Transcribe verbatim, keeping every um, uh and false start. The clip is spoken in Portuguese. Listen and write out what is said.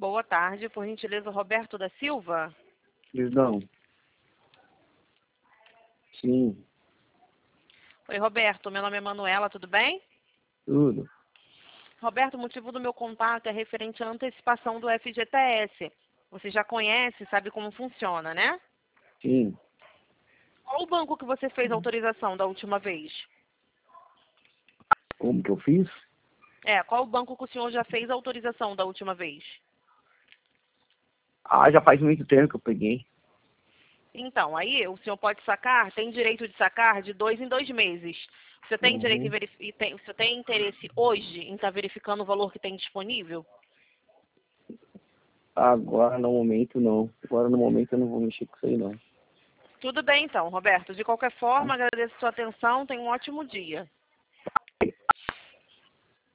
Boa tarde, por gentileza, Roberto da Silva? Perdão. Sim, Oi, Roberto, meu nome é Manuela, tudo bem? tudo. Roberto, o motivo do meu contato é referente à antecipação do F G T S. Você já conhece, sabe como funciona, né? Sim. Qual o banco que você fez a autorização da última vez? Como que eu fiz? É, qual o banco que o senhor já fez a autorização da última vez? Ah, já faz muito tempo que eu peguei. Então, aí o senhor pode sacar, tem direito de sacar de dois em dois meses. Você tem direito em Uhum. verif- e tem, você tem interesse hoje em estar verificando o valor que tem disponível? Agora no momento não. Agora no momento eu não vou mexer com isso aí não. Tudo bem então, Roberto. De qualquer forma, Tá? agradeço a sua atenção. Tenha um ótimo dia.